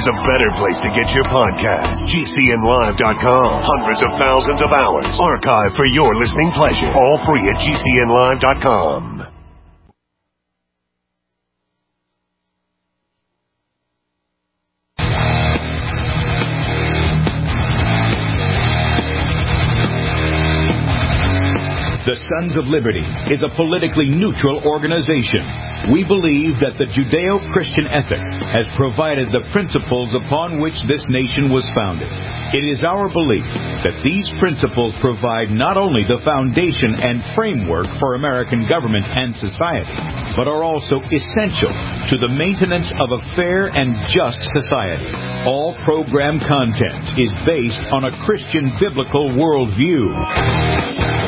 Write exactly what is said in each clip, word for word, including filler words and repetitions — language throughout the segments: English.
there's a better place to get your podcast. G C N live dot com. Hundreds of thousands of hours archived for your listening pleasure. All free at G C N live dot com. The Sons of Liberty is a politically neutral organization. We believe that the Judeo-Christian ethic has provided the principles upon which this nation was founded. It is our belief that these principles provide not only the foundation and framework for American government and society, but are also essential to the maintenance of a fair and just society. All program content is based on a Christian biblical worldview.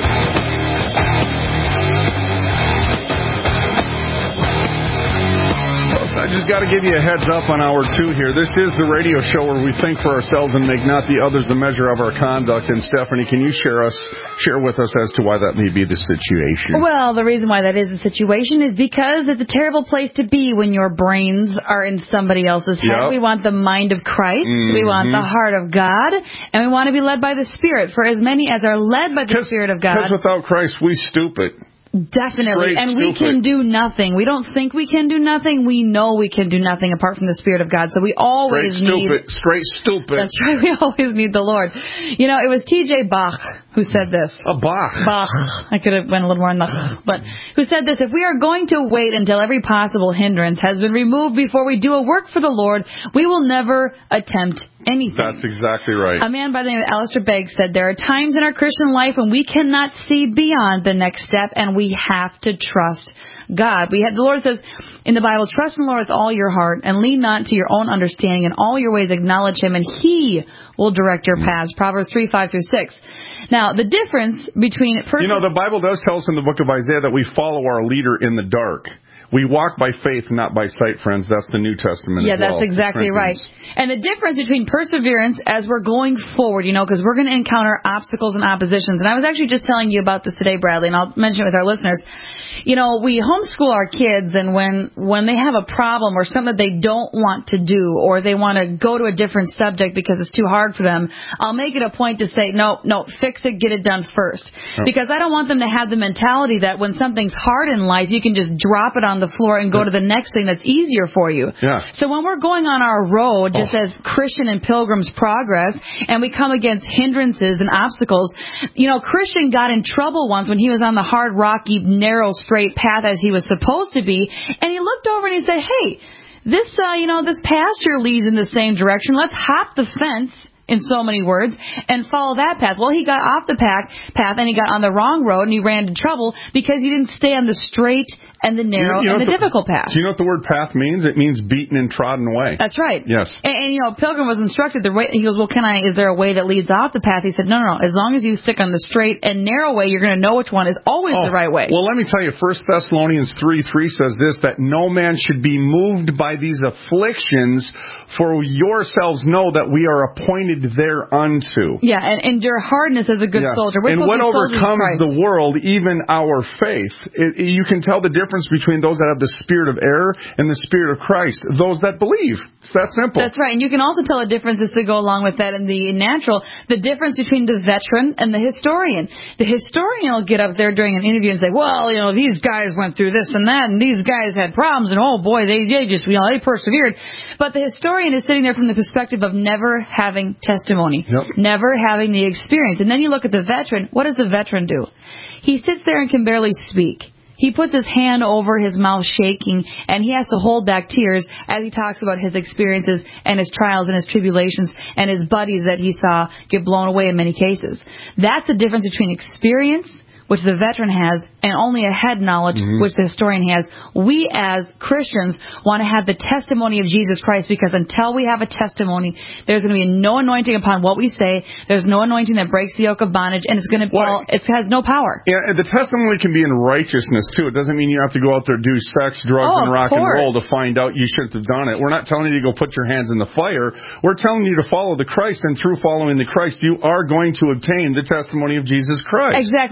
I just got to give you a heads up on hour two here. This is the radio show where we think for ourselves and make not the others the measure of our conduct. And Stephanie, can you share us, share with us as to why that may be the situation? Well, the reason why that is the situation is because it's a terrible place to be when your brains are in somebody else's head. Yep. We want the mind of Christ. Mm-hmm. We want the heart of God. And we want to be led by the Spirit. For as many as are led by the Spirit of God. Because without Christ, we stupid. Definitely. Straight and we stupid. can do nothing. We don't think we can do nothing. We know we can do nothing apart from the Spirit of God. So we always Straight need... Stupid. Straight stupid. That's right. We always need the Lord. You know, it was T J Bach who said this. A Bach. Bach. I could have went a little more on the... But who said this, if we are going to wait until every possible hindrance has been removed before we do a work for the Lord, we will never attempt anything. That's exactly right. A man by the name of Alistair Begg said, there are times in our Christian life when we cannot see beyond the next step, and we have to trust God. We have, the Lord says in the Bible, trust in the Lord with all your heart and lean not to your own understanding. In all your ways acknowledge Him, and He will direct your paths. Proverbs three, five through six. Now, the difference between... Pers- you know, the Bible does tell us in the book of Isaiah that we follow our leader in the dark. We walk by faith, not by sight, friends. That's the New Testament Yeah, as well. that's exactly right. And the difference between perseverance as we're going forward, you know, because we're going to encounter obstacles and oppositions. And I was actually just telling you about this today, Bradley, and I'll mention it with our listeners. You know, we homeschool our kids, and when, when they have a problem or something that they don't want to do, or they want to go to a different subject because it's too hard for them, I'll make it a point to say, no, no, fix it, get it done first. Oh. Because I don't want them to have the mentality that when something's hard in life, you can just drop it on the floor and go to the next thing that's easier for you. Yeah. So when we're going on our road, just oh. as Christian and Pilgrim's Progress, and we come against hindrances and obstacles, you know, Christian got in trouble once when he was on the hard, rocky, narrow, straight path as he was supposed to be, and he looked over and he said, hey, this, uh, you know, this pasture leads in the same direction. Let's hop the fence, in so many words, and follow that path. Well, he got off the path, path and he got on the wrong road, and he ran into trouble because he didn't stay on the straight and the narrow you know, you know and the, the difficult path. Do you know what the word path means? It means beaten and trodden way. That's right. Yes. And, and you know, Pilgrim was instructed, the way, he goes, well, can I, is there a way that leads off the path? He said, no, no, no. As long as you stick on the straight and narrow way, you're going to know which one is always oh, the right way. Well, let me tell you, First Thessalonians three three says this, that no man should be moved by these afflictions, for yourselves know that we are appointed thereunto. Yeah, and endure hardness as a good yeah. soldier. We're and what overcomes the world, even our faith, it, you can tell the difference between those that have the spirit of error and the spirit of Christ, those that believe. It's that simple. That's right. And you can also tell the differences to go along with that in the natural, the difference between the veteran and the historian. The historian will get up there during an interview and say, well, you know, these guys went through this and that, and these guys had problems, and oh boy, they, they just, you know, they persevered. But the historian is sitting there from the perspective of never having testimony, yep. never having the experience. And then you look at the veteran. What does the veteran do? He sits there and can barely speak. He puts his hand over his mouth shaking, and he has to hold back tears as he talks about his experiences and his trials and his tribulations and his buddies that he saw get blown away in many cases. That's the difference between experience, which the veteran has, and only a head knowledge, mm-hmm. which the historian has. We as Christians want to have the testimony of Jesus Christ, because until we have a testimony, there's going to be no anointing upon what we say. There's no anointing that breaks the yoke of bondage, and it's going to well, it has no power. Yeah, the testimony can be in righteousness too. It doesn't mean you have to go out there and do sex, drugs, oh, and rock course. and roll to find out you shouldn't have done it. We're not telling you to go put your hands in the fire. We're telling you to follow the Christ, and through following the Christ, you are going to obtain the testimony of Jesus Christ. Exactly. I don't have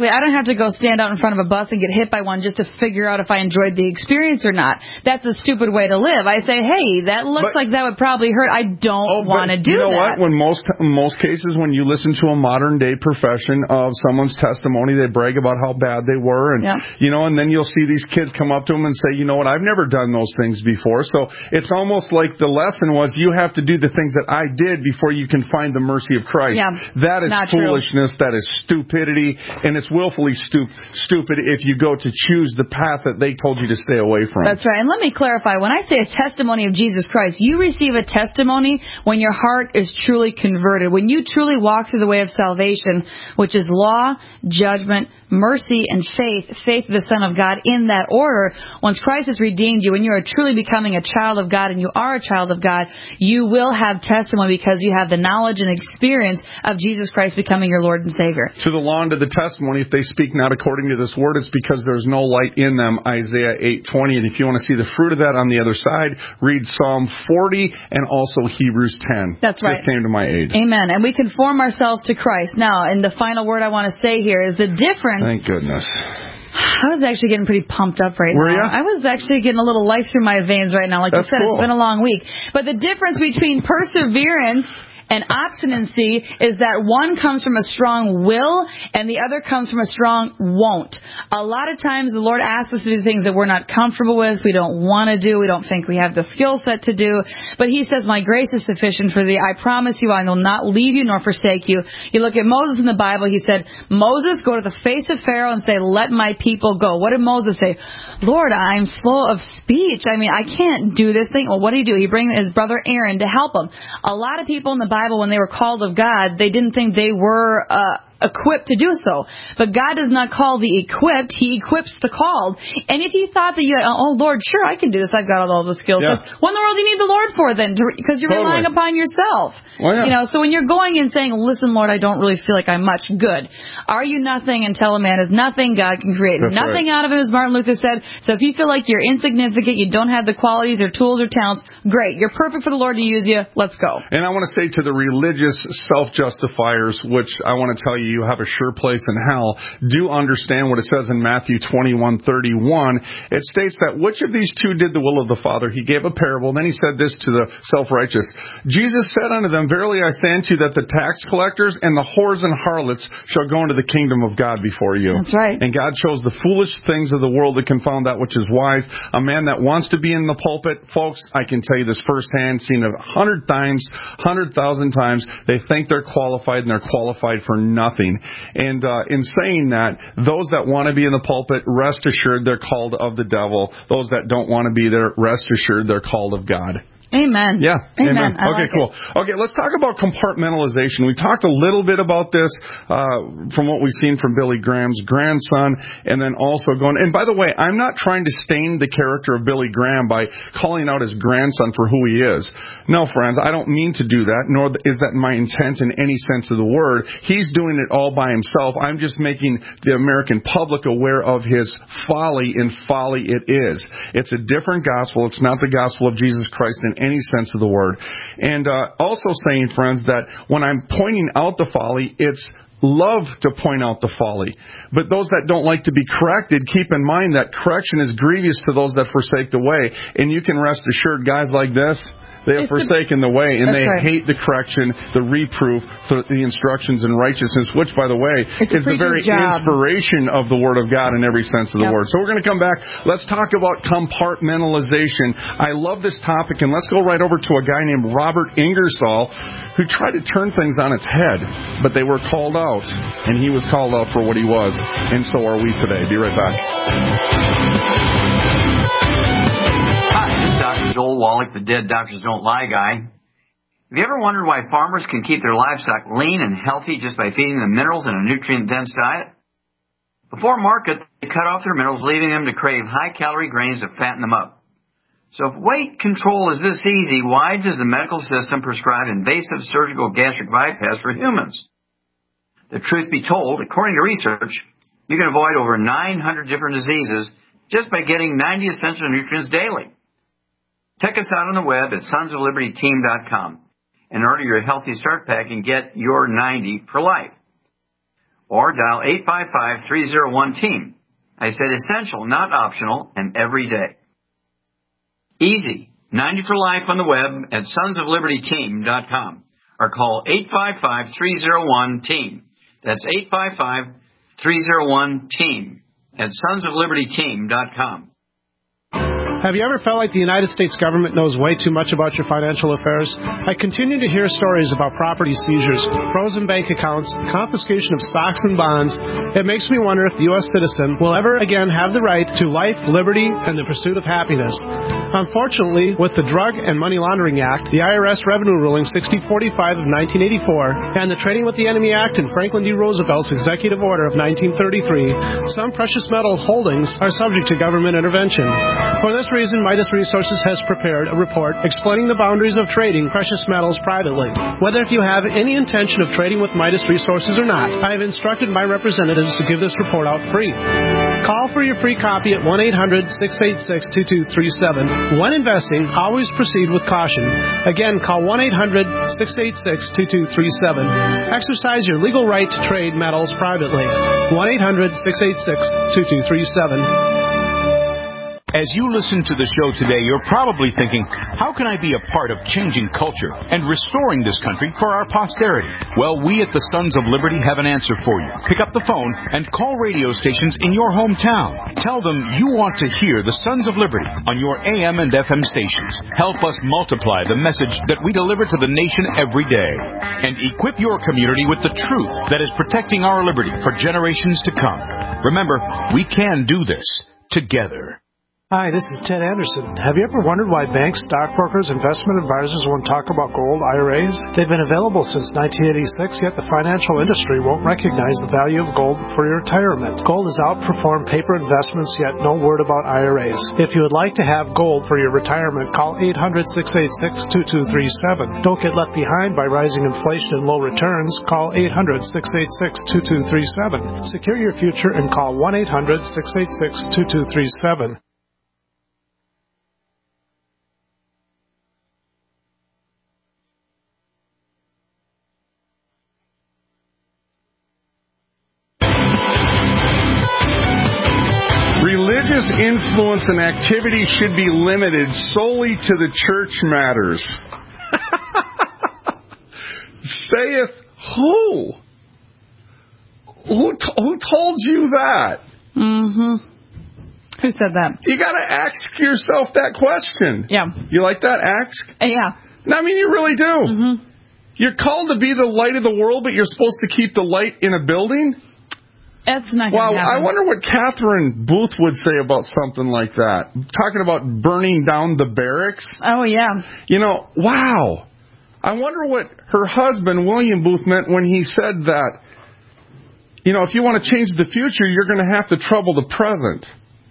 have to go stand out in front of a bus and get hit by one just to figure out if I enjoyed the experience or not. That's a stupid way to live. I say, hey, that looks but, like that would probably hurt. I don't oh, want to do you know that. What? When most most cases, when you listen to a modern day profession of someone's testimony, they brag about how bad they were, and yeah. you know, and then you'll see these kids come up to them and say, you know what, I've never done those things before. So it's almost like the lesson was you have to do the things that I did before you can find the mercy of Christ. Yeah, that is foolishness. True. That is stupidity, and it's willfully stu- stupid if you go to choose the path that they told you to stay away from. That's right. And let me clarify. When I say a testimony of Jesus Christ, you receive a testimony when your heart is truly converted, when you truly walk through the way of salvation, which is law, judgment, mercy, and faith, faith of the Son of God in that order. Once Christ has redeemed you and you are truly becoming a child of God, and you are a child of God, you will have testimony because you have the knowledge and experience of Jesus Christ becoming your Lord and Savior. To the law and to the testimony, if they speak not according to this word, it's because there's no light in them, Isaiah eight twenty. And if you want to see the fruit of that on the other side, read Psalm forty and also Hebrews ten. That's right. Just came to my aid. Amen. And we conform ourselves to Christ. Now, and the final word I want to say here is the difference. Thank goodness. I was actually getting pretty pumped up right Were now. you? I was actually getting a little life through my veins right now. Like That's you said, cool. It's been a long week. But the difference between perseverance and obstinacy is that one comes from a strong will and the other comes from a strong won't. A lot of times the Lord asks us to do things that we're not comfortable with, we don't want to do, we don't think we have the skill set to do. But He says, my grace is sufficient for thee. I promise you I will not leave you nor forsake you. You look at Moses in the Bible, he said, Moses, go to the face of Pharaoh and say, let my people go. What did Moses say? Lord, I'm slow of speech. I mean, I can't do this thing. Well, what did he do? He bring his brother Aaron to help him. A lot of people in the Bible, when they were called of God, they didn't think they were uh, equipped to do so. But God does not call the equipped. He equips the called. And if you thought that you had, oh, Lord, sure, I can do this. I've got all the skill sets. Yeah. What in the world do you need the Lord for then? Because you're totally relying upon yourself. Well, yeah. You know, so when you're going and saying, listen, Lord, I don't really feel like I'm much good. Are you nothing until a man is nothing? God can create That's nothing right. out of him, as Martin Luther said. So if you feel like you're insignificant, you don't have the qualities or tools or talents, great. You're perfect for the Lord to use you. Let's go. And I want to say to the religious self-justifiers, which I want to tell you, you have a sure place in hell, do understand what it says in Matthew twenty-one thirty-one. It states that which of these two did the will of the Father? He gave a parable. Then he said this to the self-righteous. Jesus said unto them, verily I say unto you that the tax collectors and the whores and harlots shall go into the kingdom of God before you. That's right. And God chose the foolish things of the world to confound that which is wise. A man that wants to be in the pulpit, folks, I can tell you this firsthand, seen it a hundred times, hundred thousand times. They think they're qualified and they're qualified for nothing. And uh, in saying that, those that want to be in the pulpit, rest assured they're called of the devil. Those that don't want to be there, rest assured they're called of God. Amen. Yeah. Amen. Amen. I Okay, like cool. It. Okay, let's talk about compartmentalization. We talked a little bit about this uh, from what we've seen from Billy Graham's grandson, and then also going, and by the way, I'm not trying to stain the character of Billy Graham by calling out his grandson for who he is. No, friends, I don't mean to do that, nor is that my intent in any sense of the word. He's doing it all by himself. I'm just making the American public aware of his folly, and folly it is. It's a different gospel. It's not the gospel of Jesus Christ in any sense of the word. And uh, also saying, friends, that when I'm pointing out the folly, it's love to point out the folly. But those that don't like to be corrected, keep in mind that correction is grievous to those that forsake the way. And you can rest assured, guys like this, they have It's forsaken the, the way, and they right. hate the correction, the reproof, the, the instructions in righteousness, which, by the way, it's is the very job. inspiration of the Word of God in every sense of the yep. word. So we're going to come back. Let's talk about compartmentalization. I love this topic, and let's go right over to a guy named Robert Ingersoll, who tried to turn things on its head, but they were called out, and he was called out for what he was, and so are we today. Be right back. Hi, this is Doctor Joel Wallach, the Dead Doctors Don't Lie guy. Have you ever wondered why farmers can keep their livestock lean and healthy just by feeding them minerals in a nutrient-dense diet? Before market, they cut off their minerals, leaving them to crave high-calorie grains to fatten them up. So if weight control is this easy, why does the medical system prescribe invasive surgical gastric bypass for humans? The truth be told, according to research, you can avoid over nine hundred different diseases just by getting ninety essential nutrients daily. Check us out on the web at sons of liberty team dot com and order your Healthy Start Pack and get your ninety for life. or dial eight five five, three oh one, team. I said essential, not optional, and every day. Easy. ninety for life on the web at sons of liberty team dot com or call eight five five, three oh one, team. That's eight five five, three oh one, team at sons of liberty team dot com. Have you ever felt like the United States government knows way too much about your financial affairs? I continue to hear stories about property seizures, frozen bank accounts, confiscation of stocks and bonds. It makes me wonder if the U S citizen will ever again have the right to life, liberty, and the pursuit of happiness. Unfortunately, with the Drug and Money Laundering Act, the I R S Revenue Ruling sixty forty-five of nineteen eighty-four, and the Trading with the Enemy Act and Franklin D. Roosevelt's Executive Order of nineteen thirty-three, some precious metal holdings are subject to government intervention. For this reason, Midas Resources has prepared a report explaining the boundaries of trading precious metals privately. Whether if you have any intention of trading with Midas Resources or not, I have instructed my representatives to give this report out free. Call for your free copy at one eight hundred, six eight six, two two three seven. When investing, always proceed with caution. Again, call one eight hundred, six eight six, two two three seven. Exercise your legal right to trade metals privately. one eight hundred, six eight six, two two three seven. As you listen to the show today, you're probably thinking, how can I be a part of changing culture and restoring this country for our posterity? Well, we at the Sons of Liberty have an answer for you. Pick up the phone and call radio stations in your hometown. Tell them you want to hear the Sons of Liberty on your A M and F M stations. Help us multiply the message that we deliver to the nation every day. And equip your community with the truth that is protecting our liberty for generations to come. Remember, we can do this together. Hi, this is Ted Anderson. Have you ever wondered why banks, stockbrokers, investment advisors won't talk about gold I R As? They've been available since nineteen eighty-six, yet the financial industry won't recognize the value of gold for your retirement. Gold has outperformed paper investments, yet no word about I R As. If you would like to have gold for your retirement, call eight hundred, six eight six, two two three seven. Don't get left behind by rising inflation and low returns. Call eight hundred, six eight six, two two three seven. Secure your future and call one eight hundred, six eight six, two two three seven. Religious influence and activity should be limited solely to the church matters. Saith who? Who, t- who told you that? Mm-hmm. Who said that? You got to ask yourself that question. Yeah. You like that? Ask? Uh, yeah. I mean, you really do. Mm-hmm. You're called to be the light of the world, but you're supposed to keep the light in a building? That's not Wow, going to happen. I wonder what Catherine Booth would say about something like that. Talking about burning down the barracks. Oh, yeah. You know, wow. I wonder what her husband, William Booth, meant when he said that, you know, if you want to change the future, you're going to have to trouble the present.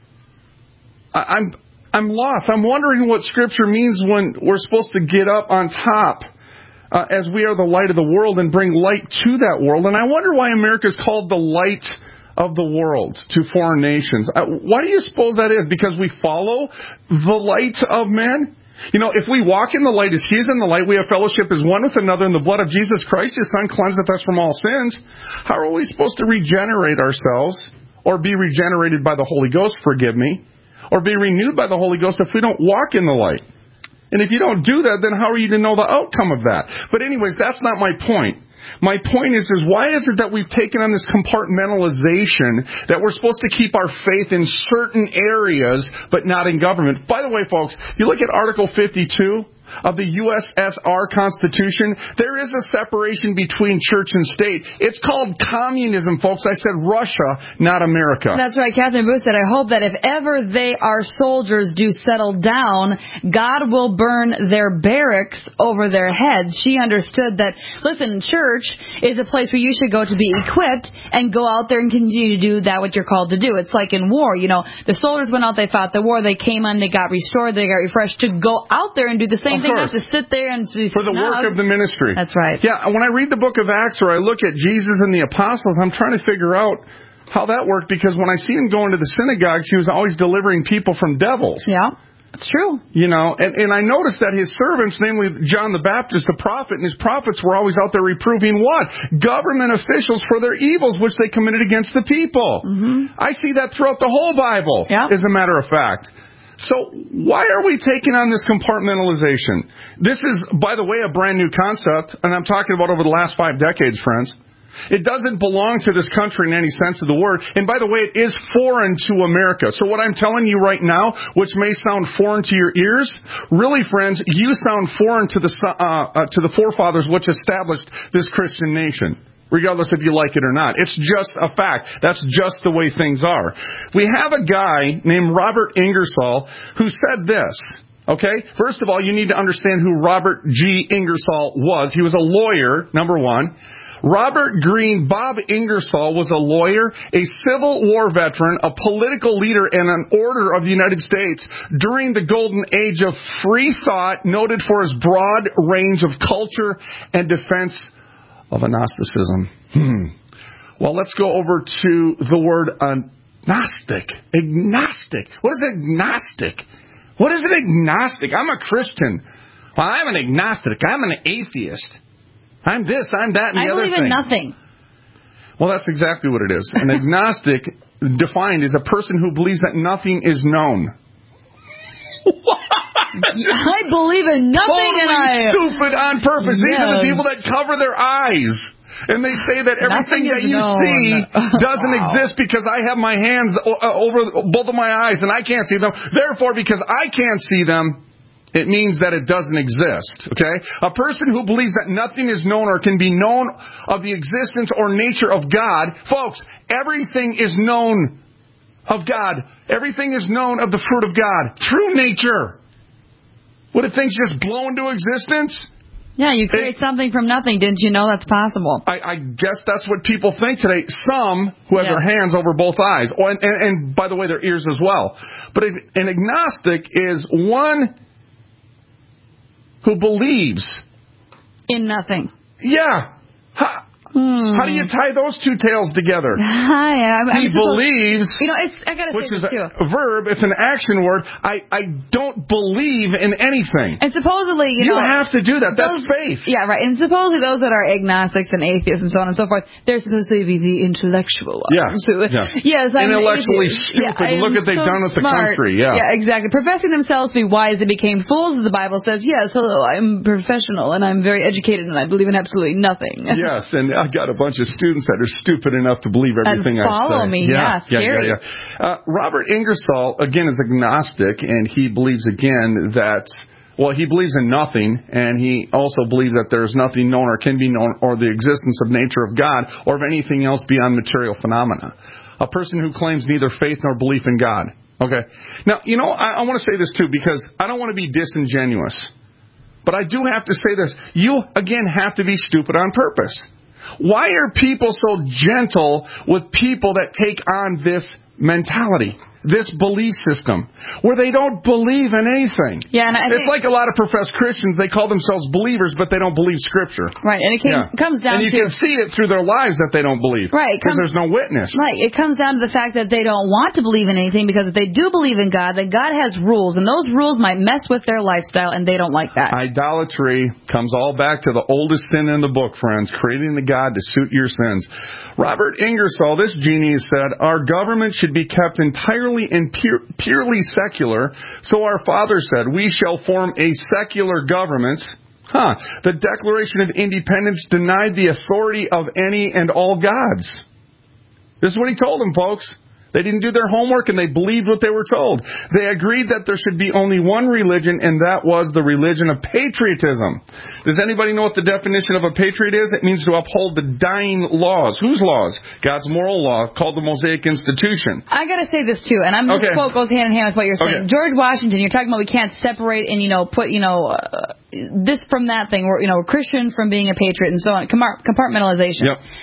I, I'm I'm lost. I'm wondering what Scripture means when we're supposed to get up on top uh, as we are the light of the world and bring light to that world. And I wonder why America is called the light of the world to foreign nations. Uh, why do you suppose that is? Because we follow the light of men? You know, if we walk in the light as He is in the light, we have fellowship as one with another in the blood of Jesus Christ, His Son cleanseth us from all sins. How are we supposed to regenerate ourselves or be regenerated by the Holy Ghost, forgive me, or be renewed by the Holy Ghost if we don't walk in the light? And if you don't do that, then how are you to know the outcome of that? But anyways, that's not my point. My point is, is why is it that we've taken on this compartmentalization that we're supposed to keep our faith in certain areas but not in government? By the way, folks, you look at Article fifty-two of the U S S R Constitution, there is a separation between church and state. It's called communism, folks. I said Russia, not America. That's right. Catherine Booth said, I hope that if ever they, our soldiers, do settle down, God will burn their barracks over their heads. She understood that, listen, church is a place where you should go to be equipped and go out there and continue to do that what you're called to do. It's like in war, you know, the soldiers went out, they fought the war, they came on, they got restored, they got refreshed to go out there and do the same thing. They have to sit there and be for the work of the ministry. That's right. Yeah, when I read the book of Acts or I look at Jesus and the apostles, I'm trying to figure out how that worked, because when I see him going to the synagogues, he was always delivering people from devils. Yeah. It's true. You know, and, and I noticed that his servants, namely John the Baptist, the prophet, and his prophets were always out there reproving what? Government officials for their evils which they committed against the people. Mm-hmm. I see that throughout the whole Bible, yeah. as a matter of fact. So why are we taking on this compartmentalization? This is, by the way, a brand new concept, and I'm talking about over the last five decades, friends. It doesn't belong to this country in any sense of the word. And by the way, it is foreign to America. So what I'm telling you right now, which may sound foreign to your ears, really, friends, you sound foreign to the uh, uh, to the forefathers which established this Christian nation, regardless if you like it or not. It's just a fact. That's just the way things are. We have a guy named Robert Ingersoll who said this. Okay? First of all, you need to understand who Robert G. Ingersoll was. He was a lawyer, number one. Robert Greene, Bob Ingersoll, was a lawyer, a Civil War veteran, a political leader, and an order of the United States during the golden age of free thought, noted for his broad range of culture and defense of agnosticism. Hmm. Well, let's go over to the word agnostic. Agnostic. What is agnostic? What is an agnostic? I'm a Christian. Well, I'm an agnostic. I'm an atheist. I'm this, I'm that, and the I other thing. I believe in nothing. Well, that's exactly what it is. An agnostic, defined, is a person who believes that nothing is known. I believe in nothing, totally and I stupid on purpose. Yes. These are the people that cover their eyes. And they say that everything that you known. see doesn't wow. exist because I have my hands over both of my eyes and I can't see them. Therefore, because I can't see them, it means that it doesn't exist, okay? A person who believes that nothing is known or can be known of the existence or nature of God, folks, everything is known of God. Everything is known of the fruit of God through nature. What if things just blow into existence? Yeah, you create it, something from nothing. Didn't you know that's possible? I, I guess that's what people think today. Some who have yeah. their hands over both eyes. Oh, and, and, and, by the way, their ears as well. But an agnostic is one who believes in nothing. Yeah. Ha. Hmm. How do you tie those two tales together? Hi, I'm, he I'm believes, you know, it's, I gotta which say is this too. a verb. It's an action word. I, I don't believe in anything. And supposedly, you, you know, you have to do that. That's those, faith. Yeah, right. And supposedly, those that are agnostics and atheists and so on and so forth, they're supposed to be the intellectual ones. Yeah. Who, yeah. Yes, I'm intellectually atheist. stupid. Yeah, Look what they've so done with smart. the country. Yeah. Yeah, exactly. Professing themselves to be wise, they became fools. As the Bible says, yes, hello, I'm professional and I'm very educated and I believe in absolutely nothing. Yes, and I got a bunch of students that are stupid enough to believe everything and I say. Follow me, yeah, yeah, yeah, yeah, yeah. Uh, Robert Ingersoll, again, is agnostic, and he believes, again, that, well, he believes in nothing, and he also believes that there is nothing known or can be known or the existence of nature of God or of anything else beyond material phenomena. A person who claims neither faith nor belief in God. Okay. Now, you know, I, I want to say this, too, because I don't want to be disingenuous. But I do have to say this. You, again, have to be stupid on purpose. Why are people so gentle with people that take on this mentality, this belief system, where they don't believe in anything? Yeah, and I it's think, like a lot of professed Christians. They call themselves believers, but they don't believe Scripture. Right, and it came, yeah. comes down to... And you to... can see it through their lives that they don't believe. Right. Because there's no witness. Right, it comes down to the fact that they don't want to believe in anything, because if they do believe in God, then God has rules, and those rules might mess with their lifestyle, and they don't like that. Idolatry comes all back to the oldest sin in the book, friends, creating the God to suit your sins. Robert Ingersoll, this genius, said, our government should be kept entirely and pure, purely secular. So our father said, we shall form a secular government. Huh. The Declaration of Independence denied the authority of any and all gods. This is what he told them, folks. They didn't do their homework, and they believed what they were told. They agreed that there should be only one religion, and that was the religion of patriotism. Does anybody know what the definition of a patriot is? It means to uphold the dying laws. Whose laws? God's moral law, called the Mosaic Institution. I got to say this, too, and I'm, this okay. quote goes hand in hand with what you're saying. Okay. George Washington, you're talking about we can't separate and, you know, put, you know, uh, this from that thing, or, you know, Christian from being a patriot and so on. Compartmentalization. Yep.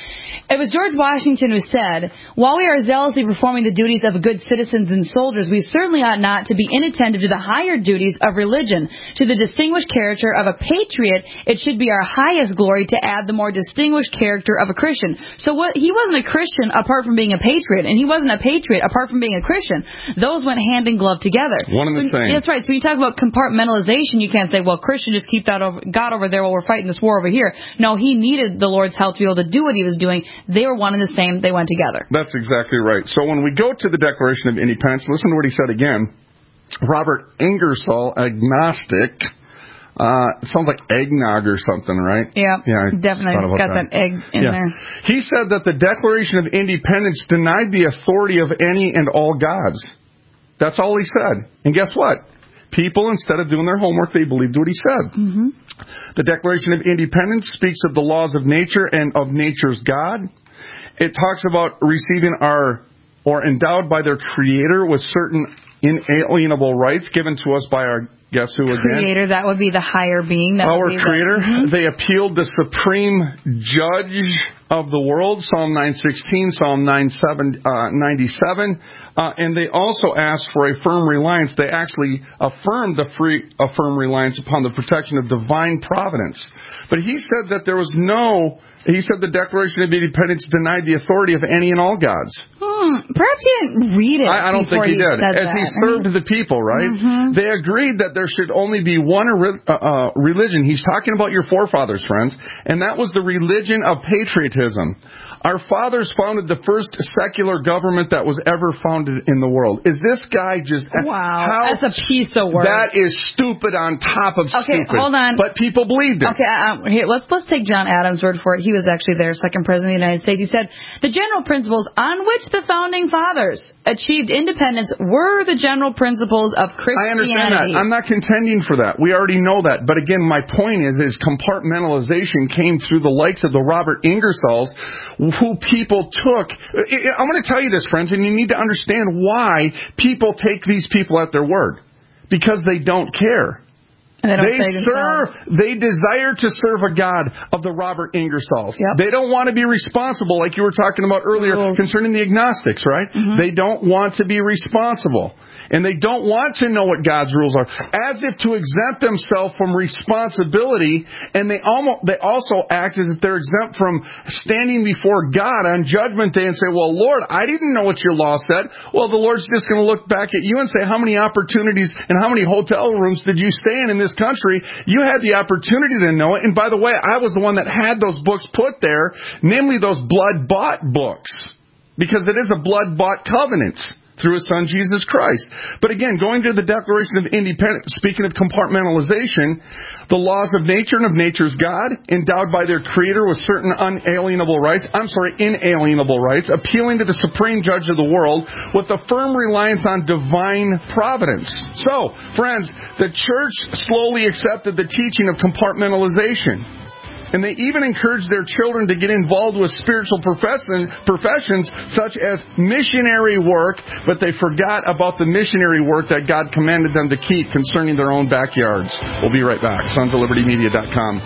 It was George Washington who said, "While we are zealously performing the duties of good citizens and soldiers, we certainly ought not to be inattentive to the higher duties of religion. To the distinguished character of a patriot, it should be our highest glory to add the more distinguished character of a Christian." So what, he wasn't a Christian apart from being a patriot, and he wasn't a patriot apart from being a Christian. Those went hand in glove together. One and the so, same. That's right. So when you talk about compartmentalization, you can't say, well, Christian, just keep that over, God over there while we're fighting this war over here. No, he needed the Lord's help to be able to do what he was doing. They were one and the same. They went together. That's exactly right. So when we go to the Declaration of Independence, listen to what he said again. Robert Ingersoll, agnostic. Uh, it sounds like eggnog or something, right? Yeah, yeah definitely. It's got that, that egg in yeah. there. He said that the Declaration of Independence denied the authority of any and all gods. That's all he said. And guess what? People, instead of doing their homework, they believed what he said. Mm-hmm. The Declaration of Independence speaks of the laws of nature and of nature's God. It talks about receiving our, or endowed by their Creator with certain inalienable rights given to us by our, guess who again? Creator, that would be the higher being. That Our would be Creator. The, mm-hmm. They appealed the supreme judge of the world, Psalm nine sixteen, Psalm nine ninety-seven, uh, and they also asked for a firm reliance. They actually affirmed the free, a firm reliance upon the protection of divine providence. But he said that there was no, he said the Declaration of Independence denied the authority of any and all gods. Hmm. Perhaps he didn't read it. I, I don't think he, he did. As that. he served the people, right? Mm-hmm. They agreed that there should only be one uh, uh, religion. He's talking about your forefathers, friends, and that was the religion of patriotism. Our fathers founded the first secular government that was ever founded in the world. Is this guy just... Wow, how, that's a piece of work. That is stupid on top of okay, stupid. hold on. But people believed it. Okay, uh, here, let's let's take John Adams' word for it. He was actually their second president of the United States. He said, "The general principles on which the founding fathers achieved independence were the general principles of Christianity." I understand that. I'm not contending for that. We already know that. But again, my point is, is compartmentalization came through the likes of the Robert Ingersolls, who people took. I'm going to tell you this, friends, and you need to understand why people take these people at their word. Because they don't care. They, don't they serve, they desire to serve a God of the Robert Ingersolls. Yep. They don't want to be responsible, like you were talking about earlier Rules. concerning the agnostics, right? Mm-hmm. They don't want to be responsible. And they don't want to know what God's rules are, as if to exempt themselves from responsibility. And they almost, they also act as if they're exempt from standing before God on Judgment Day and say, "Well, Lord, I didn't know what your law said." Well, the Lord's just going to look back at you and say, "How many opportunities and how many hotel rooms did you stay in in this country? You had the opportunity to know it. And by the way, I was the one that had those books put there, namely those blood-bought books, because it is a blood-bought covenant through His Son, Jesus Christ." But again, going to the Declaration of Independence, speaking of compartmentalization, the laws of nature and of nature's God, endowed by their Creator with certain unalienable rights, I'm sorry, inalienable rights, appealing to the supreme judge of the world with a firm reliance on divine providence. So, friends, the church slowly accepted the teaching of compartmentalization. And they even encouraged their children to get involved with spiritual profession, professions such as missionary work, but they forgot about the missionary work that God commanded them to keep concerning their own backyards. We'll be right back. sons of liberty media dot com.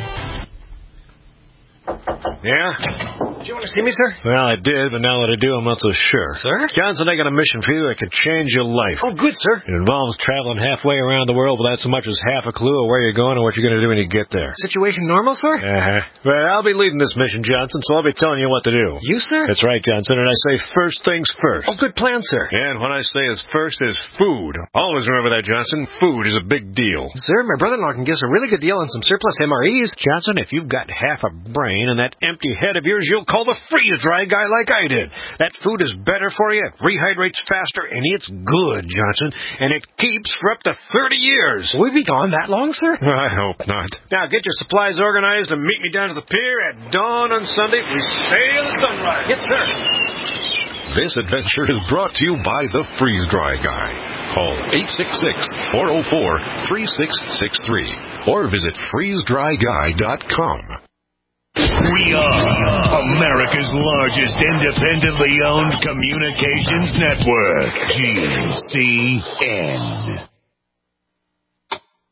Yeah? Did you want to see me, sir? Well, I did, but now that I do, I'm not so sure. Sir? Johnson, I got a mission for you that could change your life. Oh, good, sir. It involves traveling halfway around the world without so much as half a clue of where you're going and what you're going to do when you get there. Situation normal, sir? Uh-huh. Well, I'll be leading this mission, Johnson, so I'll be telling you what to do. You, sir? That's right, Johnson, and I say first things first. Oh, good plan, sir. And what I say is first is food. Always remember that, Johnson. Food is a big deal. Sir, my brother-in-law can give us a really good deal on some surplus M R Es. Johnson, if you've got half a brain and that empty head of yours, you'll call the freeze-dry guy like I did. That food is better for you, rehydrates faster, and it's good, Johnson. And it keeps for up to thirty years. Will we be gone that long, sir? I hope not. Now, get your supplies organized and meet me down to the pier at dawn on Sunday. We sail at sunrise. Yes, sir. This adventure is brought to you by the Freeze-Dry Guy. Call eight six six, four oh four, three six six three or visit freeze dry guy dot com. We are America's largest independently owned communications network, G C N.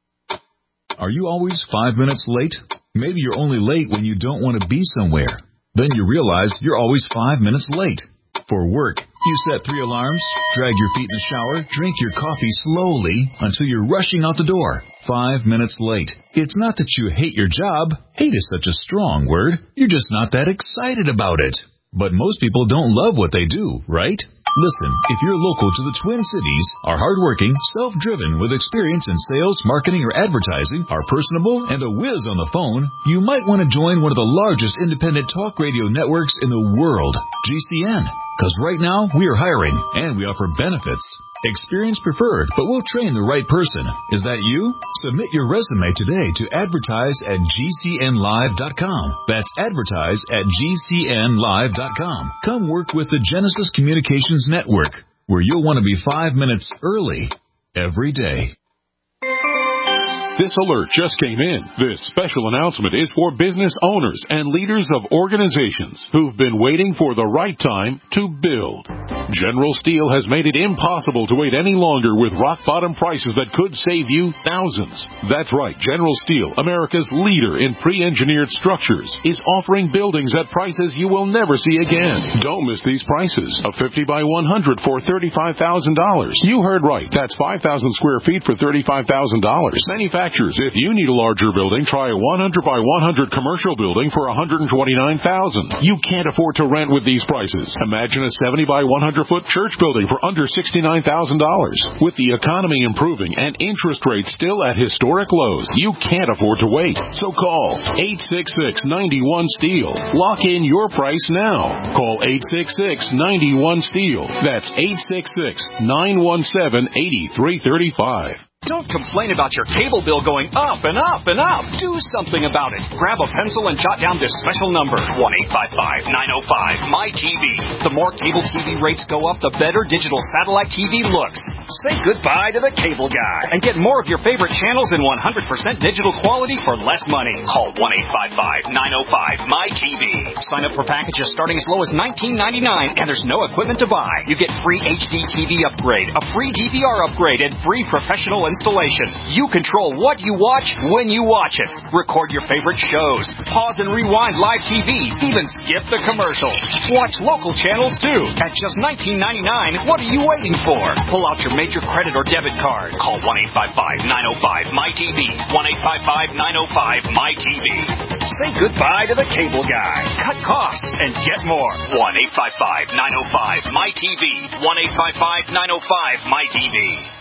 Are you always five minutes late? Maybe you're only late when you don't want to be somewhere. Then you realize you're always five minutes late. For work, you set three alarms, drag your feet in the shower, drink your coffee slowly until you're rushing out the door. Five minutes late. It's not that you hate your job. Hate is such a strong word. You're just not that excited about it. But most people don't love what they do, right? Listen, if you're local to the Twin Cities, are hardworking, self-driven, with experience in sales, marketing, or advertising, are personable, and a whiz on the phone, you might want to join one of the largest independent talk radio networks in the world, G C N. Because right now, we are hiring, and we offer benefits. Experience preferred, but we'll train the right person. Is that you? Submit your resume today to advertise at G C N live dot com. That's advertise at G C N live dot com. Come work with the Genesis Communications Network, where you'll want to be five minutes early every day. This alert just came in. This special announcement is for business owners and leaders of organizations who've been waiting for the right time to build. General Steel has made it impossible to wait any longer with rock-bottom prices that could save you thousands. That's right. General Steel, America's leader in pre-engineered structures, is offering buildings at prices you will never see again. Don't miss these prices. A fifty by one hundred for thirty-five thousand dollars. You heard right. That's five thousand square feet for thirty-five thousand dollars. Manufactured If you need a larger building, try a one hundred by one hundred commercial building for one hundred twenty-nine thousand dollars. You can't afford to rent with these prices. Imagine a seventy by one hundred foot church building for under sixty-nine thousand dollars. With the economy improving and interest rates still at historic lows, you can't afford to wait. So call eight six six, nine one, STEEL. Lock in your price now. Call eight six six, nine one, STEEL. That's eight six six, nine one seven, eight three three five. Don't complain about your cable bill going up and up and up. Do something about it. Grab a pencil and jot down this special number, one eight five five, nine oh five, M Y T V. The more cable T V rates go up, the better digital satellite T V looks. Say goodbye to the cable guy and get more of your favorite channels in one hundred percent digital quality for less money. Call one eight five five, nine oh five, M Y T V. Sign up for packages starting as low as nineteen ninety-nine, and there's no equipment to buy. You get free H D T V upgrade, a free D V R upgrade, and free professional installation. You control what you watch when you watch it. Record your favorite shows. Pause and rewind live T V. Even skip the commercials. Watch local channels too. At just nineteen ninety-nine, what are you waiting for? Pull out your major credit or debit card. Call one eight five five, nine oh five, M Y T V. one eight five five, nine oh five, M Y T V. Say goodbye to the cable guy. Cut costs and get more. one eight five five, nine oh five, M Y T V. one eight five five, nine oh five, M Y T V.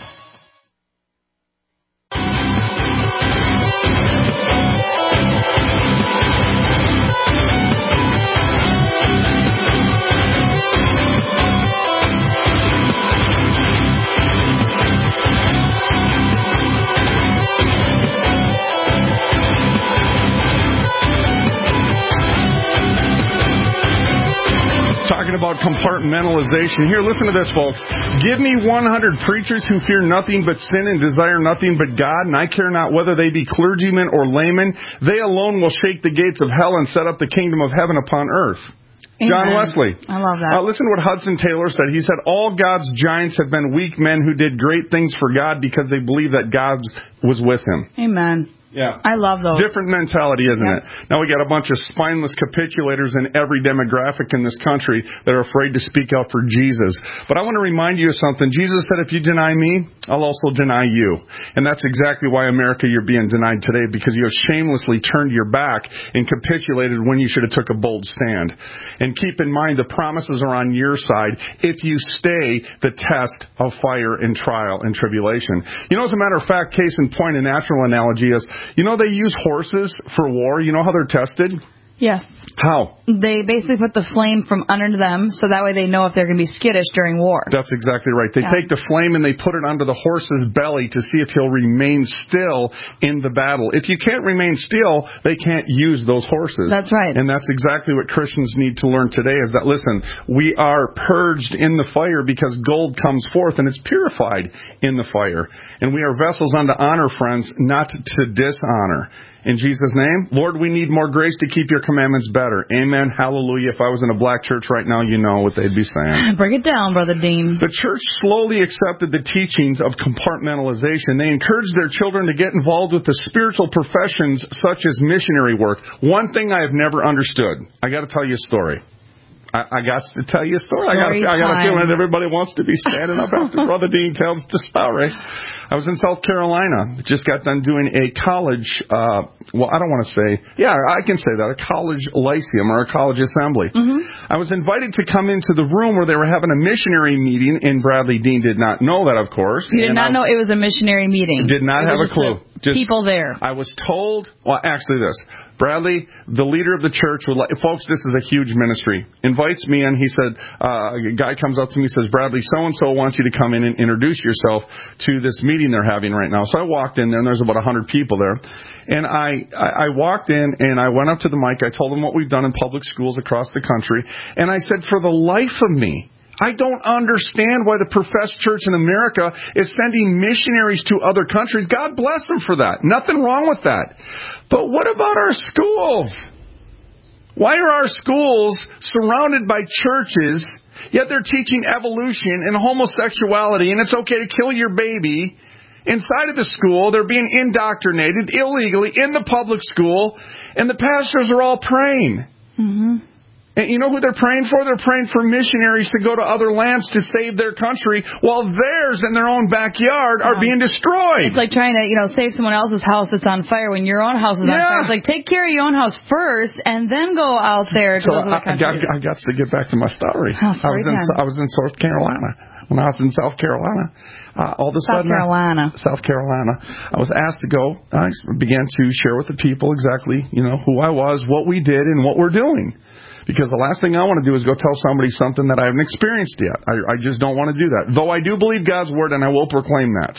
Talking about compartmentalization. Here, listen to this, folks. Give me one hundred preachers who fear nothing but sin and desire nothing but God, and I care not whether they be clergymen or laymen. They alone will shake the gates of hell and set up the kingdom of heaven upon earth. Amen. John Wesley. I love that. Uh, listen to what Hudson Taylor said. He said, all God's giants have been weak men who did great things for God because they believed that God was with him. Amen. Yeah. I love those. Different mentality, isn't yep. it? Now we got a bunch of spineless capitulators in every demographic in this country that are afraid to speak out for Jesus. But I want to remind you of something. Jesus said, if you deny me, I'll also deny you. And that's exactly why, America, you're being denied today, because you have shamelessly turned your back and capitulated when you should have took a bold stand. And keep in mind, the promises are on your side if you stay the test of fire and trial and tribulation. You know, as a matter of fact, case in point, a natural analogy is, you know, they use horses for war. You know how they're tested? Yes. How? They basically put the flame from under them, so that way they know if they're going to be skittish during war. That's exactly right. They yeah. take the flame and they put it under the horse's belly to see if he'll remain still in the battle. If you can't remain still, they can't use those horses. That's right. And that's exactly what Christians need to learn today, is that, listen, we are purged in the fire because gold comes forth and it's purified in the fire. And we are vessels unto honor, friends, not to dishonor. In Jesus' name, Lord, we need more grace to keep your commandments better. Amen. Hallelujah. If I was in a black church right now, you know what they'd be saying. Bring it down, Brother Dean. The church slowly accepted the teachings of compartmentalization. They encouraged their children to get involved with the spiritual professions such as missionary work. One thing I have never understood. I got to tell you a story. I, I got to tell you a story. story I got a feeling that time. everybody wants to be standing up after Brother Dean tells the story. I was in South Carolina. Just got done doing a college, uh, well, I don't want to say, yeah, I can say that, a college lyceum or a college assembly. Mm-hmm. I was invited to come into the room where they were having a missionary meeting, and Bradley Dean did not know that, of course. You did not I know it was a missionary meeting. Did not it have a clue. Just people there. I was told, well, actually this, Bradley, the leader of the church, would like, folks, this is a huge ministry, invites me in. He said, uh, a guy comes up to me and says, Bradley, so-and-so wants you to come in and introduce yourself to this meeting they're having right now. So I walked in there, and there's about one hundred people there. And I, I, I walked in, and I went up to the mic. I told them what we've done in public schools across the country. And I said, for the life of me, I don't understand why the professed church in America is sending missionaries to other countries. God bless them for that. Nothing wrong with that. But what about our schools? Why are our schools surrounded by churches, yet they're teaching evolution and homosexuality, and it's okay to kill your baby inside of the school? They're being indoctrinated illegally in the public school, and the pastors are all praying. Mm-hmm. And you know who they're praying for? They're praying for missionaries to go to other lands to save their country while theirs in their own backyard are being destroyed. It's like trying to, you know, save someone else's house that's on fire when your own house is on Yeah. fire. It's like take care of your own house first and then go out there to So those other I, I, got, countries. I got to get back to my story. Oh, story I was in time. I was in South Carolina. When I was in South Carolina, uh, all of a South sudden, Carolina. I, South Carolina, I was asked to go. I began to share with the people exactly, you know, who I was, what we did, and what we're doing. Because the last thing I want to do is go tell somebody something that I haven't experienced yet. I, I just don't want to do that. Though I do believe God's word, and I will proclaim that.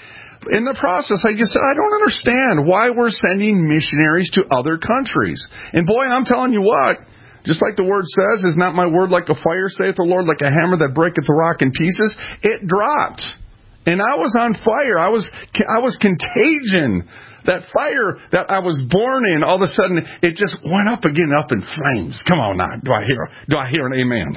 In the process, I just said, I don't understand why we're sending missionaries to other countries. And boy, I'm telling you what, just like the word says, is not my word like a fire, saith the Lord, like a hammer that breaketh the rock in pieces? It dropped. And I was on fire. I was, I was contagion. That fire that I was born in, all of a sudden, it just went up again, up in flames. Come on now. Do I hear, do I hear an amen?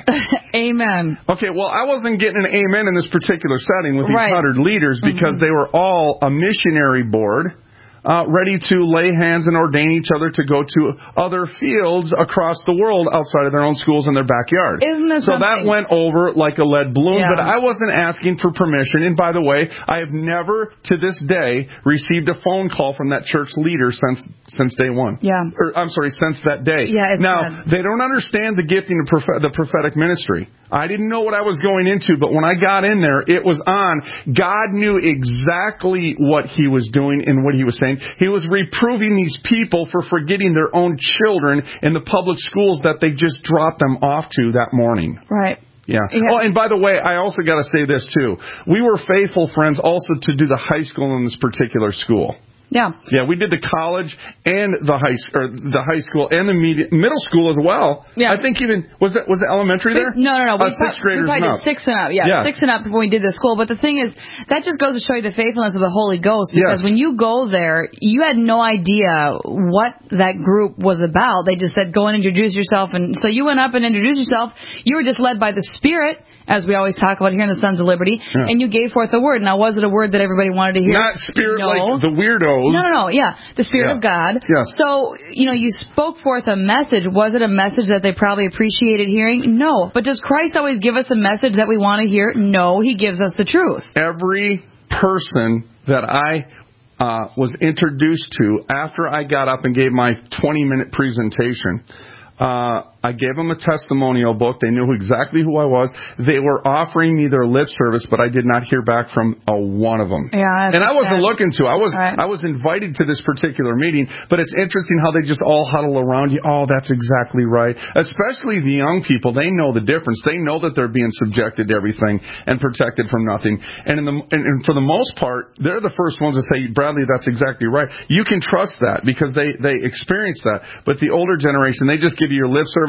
Amen. Okay, well, I wasn't getting an amen in this particular setting with these Right. one hundred leaders because Mm-hmm. they were all a missionary board. Uh, ready to lay hands and ordain each other to go to other fields across the world outside of their own schools in their backyard. Isn't that so something? that went over like a lead balloon, Yeah. but I wasn't asking for permission. And by the way, I have never to this day received a phone call from that church leader since since day one. Yeah. Or, I'm sorry, since that day. Yeah, it's now, bad. they don't understand the gifting of prophet- the prophetic ministry. I didn't know what I was going into, but when I got in there, it was on. God knew exactly what he was doing and what he was saying. He was reproving these people for forgetting their own children in the public schools that they just dropped them off to that morning. Right. Yeah. Yeah. Oh, and by the way, I also got to say this too. We were faithful, friends, also to do the high school in this particular school. Yeah. Yeah, we did the college and the high or the high school and the medi- middle school as well. Yeah. I think even was that was the elementary there? No, no, no. Uh, We sixth probably, graders we probably and did up. six and up. Yeah, Yeah. six and up when we did the school. But the thing is, that just goes to show you the faithfulness of the Holy Ghost. Because Yes. when you go there, you had no idea what that group was about. They just said, go and introduce yourself. And so you went up and introduced yourself. You were just led by the Spirit, as we always talk about here in the Sons of Liberty. Yeah. And you gave forth a word. Now, was it a word that everybody wanted to hear? Not spirit No. like the weirdos. No, no, no. Yeah, the Spirit Yeah. of God. Yes. So, you know, you spoke forth a message. Was it a message that they probably appreciated hearing? No. But does Christ always give us a message that we want to hear? No, he gives us the truth. Every person that I uh, was introduced to after I got up and gave my twenty-minute presentation, uh, I gave them a testimonial book. They knew exactly who I was. They were offering me their lip service, but I did not hear back from a one of them. Yeah, and I wasn't that. looking to. I was Right. I was invited to this particular meeting, but it's interesting how they just all huddle around you. Oh, that's exactly right. Especially the young people, they know the difference. They know that they're being subjected to everything and protected from nothing. And in the and, and for the most part, they're the first ones to say, Bradley, that's exactly right. You can trust that because they they experience that. But the older generation, they just give you your lip service.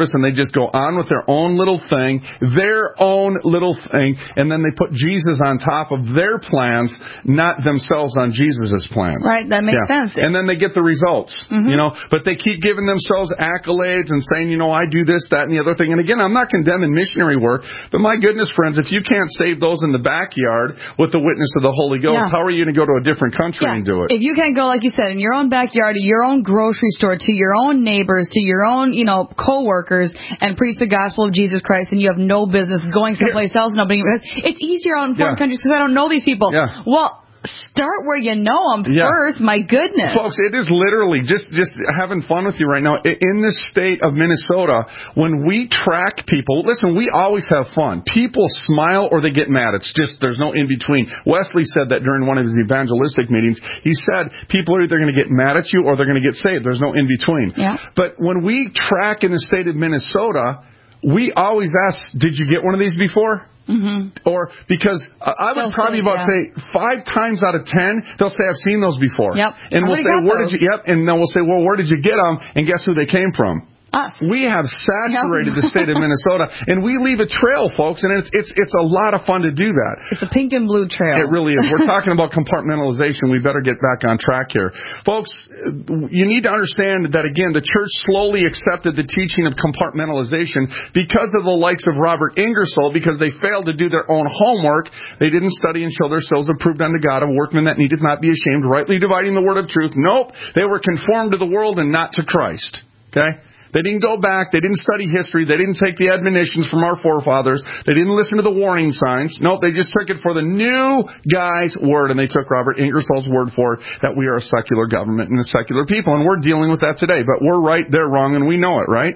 service and they just go on with their own little thing, their own little thing, and then they put Jesus on top of their plans, not themselves on Jesus' plans. Right, that makes yeah. sense. And then they get the results, mm-hmm. you know, but they keep giving themselves accolades and saying, you know, I do this, that, and the other thing. And again, I'm not condemning missionary work, but my goodness, friends, if you can't save those in the backyard with the witness of the Holy Ghost, yeah. how are you going to go to a different country yeah. and do it? If you can't go, like you said, in your own backyard, to your own grocery store, to your own neighbors, to your own, you know, co-workers, and preach the gospel of Jesus Christ, and you have no business going someplace else, nobody, it's easier out in foreign yeah. countries because I don't know these people. Yeah. Well, start where you know them yeah. first. My goodness. Folks, it is literally just, just having fun with you right now. In this state of Minnesota, when we track people, listen, we always have fun. People smile or they get mad. It's just, there's no in between. Wesley said that during one of his evangelistic meetings. He said people are either going to get mad at you or they're going to get saved. There's no in between. Yeah. But when we track in the state of Minnesota, we always ask, did you get one of these before? Mm-hmm. Or because I would they'll probably say, about yeah. say five times out of ten they'll say I've seen those before. Yep. And we'll say where those. did you? Yep. And then we'll say, well, where did you get them? And guess who they came from? Us. We have saturated the state of Minnesota, and we leave a trail, folks, and it's it's it's a lot of fun to do that. It's a pink and blue trail. It really is. We're talking about compartmentalization. We better get back on track here. Folks, you need to understand that, again, the church slowly accepted the teaching of compartmentalization because of the likes of Robert Ingersoll, because they failed to do their own homework. They didn't study and show themselves approved unto God, a workman that needeth not be ashamed, rightly dividing the word of truth. Nope. They were conformed to the world and not to Christ. Okay? They didn't go back. They didn't study history. They didn't take the admonitions from our forefathers. They didn't listen to the warning signs. Nope, they just took it for the new guy's word, and they took Robert Ingersoll's word for it, that we are a secular government and a secular people, and we're dealing with that today. But we're right, they're wrong, and we know it, right?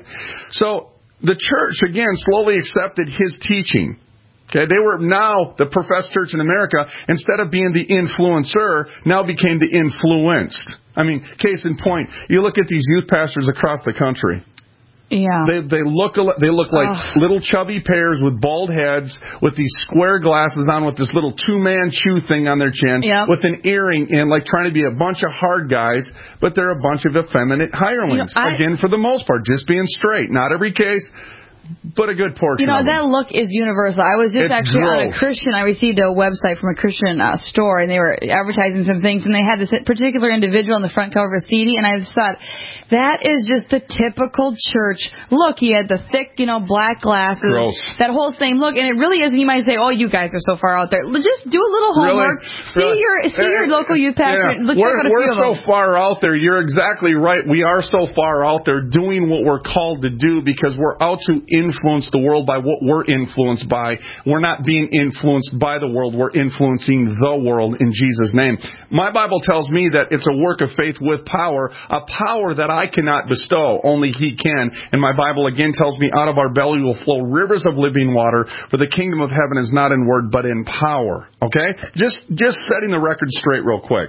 So the church, again, slowly accepted his teaching. Okay, they were now the professed church in America, instead of being the influencer, now became the influenced. I mean, case in point, you look at these youth pastors across the country. Yeah. They they look they look like oh. little chubby pears with bald heads, with these square glasses on, with this little two-man shoe thing on their chin, yep. with an earring in, like trying to be a bunch of hard guys, but they're a bunch of effeminate hirelings. You know, I, Again, for the most part, just being straight. Not every case, but a good portion. You know, of that them. look is universal. I was just it's actually gross. on a Christian, I received a website from a Christian uh, store, and they were advertising some things, and they had this particular individual on the front cover of a C D, and I just thought, that is just the typical church look. He had the thick, you know, black glasses. Gross. That whole same look, and it really is, and you might say, oh, you guys are so far out there. Just do a little homework. Really? See really? your see uh, your local youth pastor. Yeah. Look, we're check out a we're few so of them. far out there. You're exactly right. We are so far out there doing what we're called to do, because we're out to influence the world by what we're influenced by. We're not being influenced by the world. We're influencing the world in Jesus' name. My Bible tells me that it's a work of faith with power, a power that I cannot bestow. Only He can. And my Bible again tells me, out of our belly will flow rivers of living water, for the kingdom of heaven is not in word but in power. Okay? Just, just setting the record straight real quick.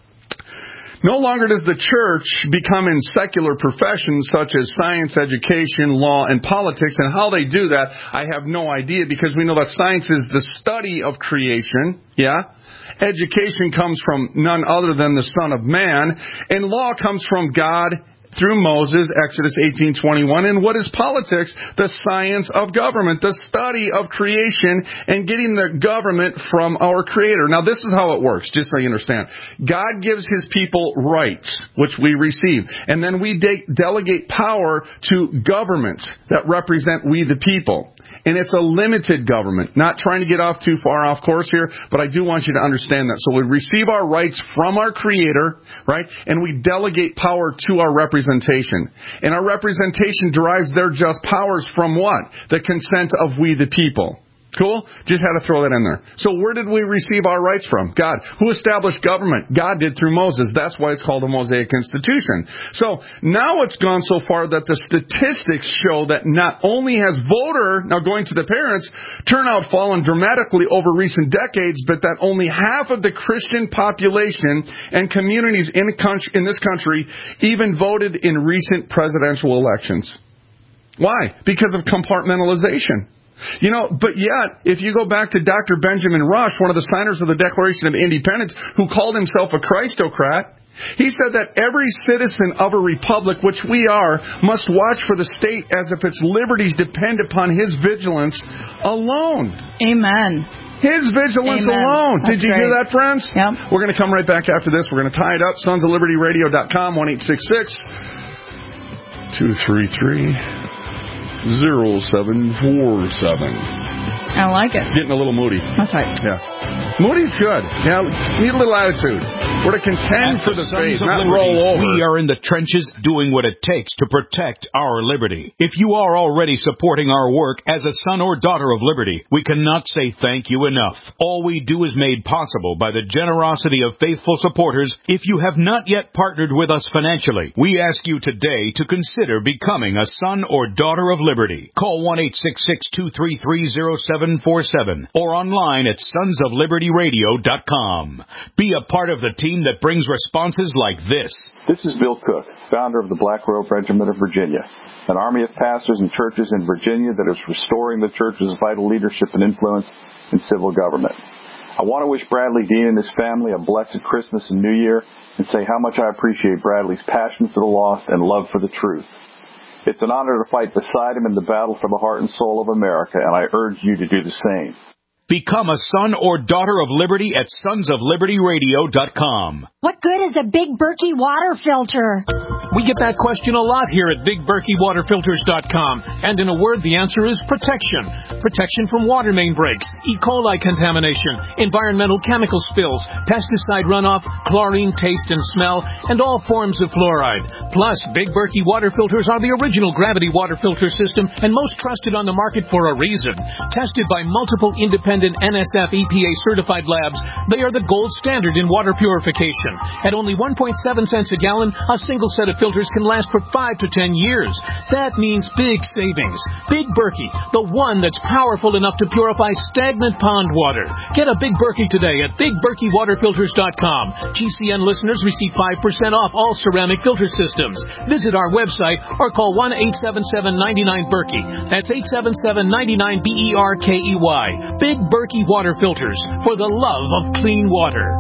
No longer does the church become in secular professions such as science, education, law, and politics. And how they do that, I have no idea, because we know that science is the study of creation. Yeah? Education comes from none other than the Son of Man. And law comes from God through Moses, Exodus eighteen twenty-one. And what is politics? The science of government, the study of creation, and getting the government from our Creator. Now, this is how it works, just so you understand. God gives His people rights, which we receive. And then we de- delegate power to governments that represent we the people. And it's a limited government. Not trying to get off too far off course here, but I do want you to understand that. So we receive our rights from our Creator, right? And we delegate power to our representation. And our representation derives their just powers from what? The consent of we the people. Cool? Just had to throw that in there. So where did we receive our rights from? God. Who established government? God did through Moses. That's why it's called a Mosaic institution. So now it's gone so far that the statistics show that not only has voter, now going to the parents, turnout fallen dramatically over recent decades, but that only half of the Christian population and communities in, country, in this country even voted in recent presidential elections. Why? Because of compartmentalization. You know, but yet, if you go back to Doctor Benjamin Rush, one of the signers of the Declaration of Independence, who called himself a Christocrat, he said that every citizen of a republic, which we are, must watch for the state as if its liberties depend upon his vigilance alone. Amen. His vigilance Amen. alone. That's Did you right. hear that, friends? Yep. We're going to come right back after this. We're going to tie it up. sons of liberty radio dot com, one eight six six, two three three, zero seven four seven. I like it. Getting a little moody. That's right. Yeah. Moody's good. Yeah, need a little attitude. We're to contend At for the Sons faith, of not Liberty, roll over. We are in the trenches doing what it takes to protect our liberty. If you are already supporting our work as a son or daughter of liberty, we cannot say thank you enough. All we do is made possible by the generosity of faithful supporters. If you have not yet partnered with us financially, we ask you today to consider becoming a son or daughter of liberty. Call one eight six six, two three three, zero seven four seven or online at sons of liberty radio dot com. Be a part of the team that brings responses like this. This is Bill Cook, founder of the Black Robe Regiment of Virginia, an army of pastors and churches in Virginia that is restoring the church's vital leadership and influence in civil government. I want to wish Bradley Dean and his family a blessed Christmas and New Year and say how much I appreciate Bradley's passion for the lost and love for the truth. It's an honor to fight beside him in the battle for the heart and soul of America, and I urge you to do the same. Become a son or daughter of liberty at sons of liberty radio dot com. What good is a Big Berkey water filter? We get that question a lot here at big berkey water filters dot com. And in a word, the answer is protection. Protection from water main breaks, E. coli contamination, environmental chemical spills, pesticide runoff, chlorine taste and smell, and all forms of fluoride. Plus, Big Berkey water filters are the original gravity water filter system and most trusted on the market for a reason. Tested by multiple independent N S F E P A certified labs, they are the gold standard in water purification. At only one point seven cents a gallon, a single set of filters can last for five to ten years. That means big savings. Big Berkey, the one that's powerful enough to purify stagnant pond water. Get a Big Berkey today at big berkey water filters dot com. G C N listeners receive five percent off all ceramic filter systems. Visit our website or call one eight seven seven, nine nine, Berkey. That's eight seven seven, nine nine, B E R K E Y. Big Berkey water filters for the love of clean water.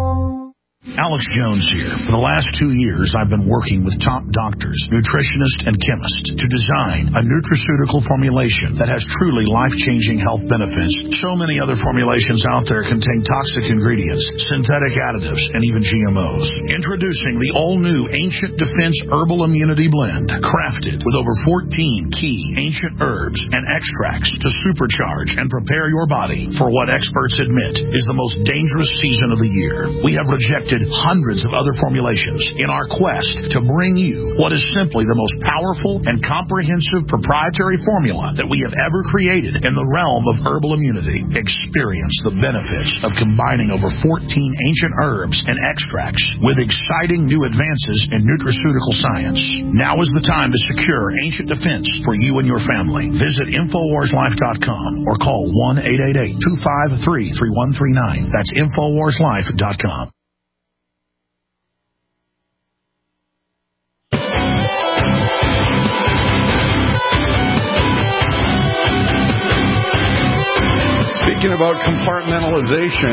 Alex Jones here. For the last two years, I've been working with top doctors, nutritionists, and chemists to design a nutraceutical formulation that has truly life-changing health benefits. So many other formulations out there contain toxic ingredients, synthetic additives, and even G M Os. Introducing the all-new Ancient Defense Herbal Immunity Blend, crafted with over fourteen key ancient herbs and extracts to supercharge and prepare your body for what experts admit is the most dangerous season of the year. We have rejected hundreds of other formulations in our quest to bring you what is simply the most powerful and comprehensive proprietary formula that we have ever created in the realm of herbal immunity. Experience the benefits of combining over fourteen ancient herbs and extracts with exciting new advances in nutraceutical science. Now is the time to secure Ancient Defense for you and your family. Visit infowars life dot com or call one eight eight eight, two five three, three one three nine. That's infowars life dot com. Speaking about compartmentalization,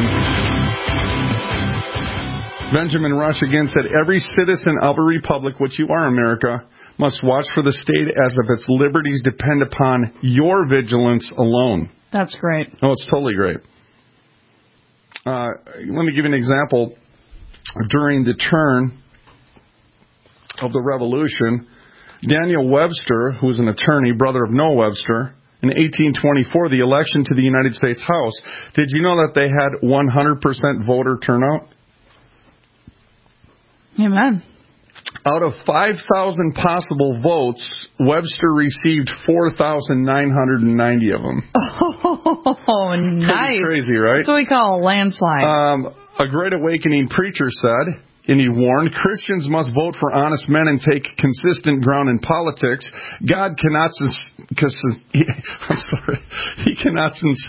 Benjamin Rush again said, every citizen of a republic, which you are, America, must watch for the state as if its liberties depend upon your vigilance alone. That's great. Oh, it's totally great. Uh, let me give you an example. During the turn of the Revolution, Daniel Webster, who was an attorney, brother of Noah Webster, in eighteen twenty-four, the election to the United States House, did you know that they had one hundred percent voter turnout? Amen. Out of five thousand possible votes, Webster received four thousand nine hundred ninety of them. Oh, nice. Pretty crazy, right? That's what we call a landslide. Um, a Great Awakening preacher said, and he warned, Christians must vote for honest men and take consistent ground in politics. God cannot, sus- he, I'm sorry, he cannot,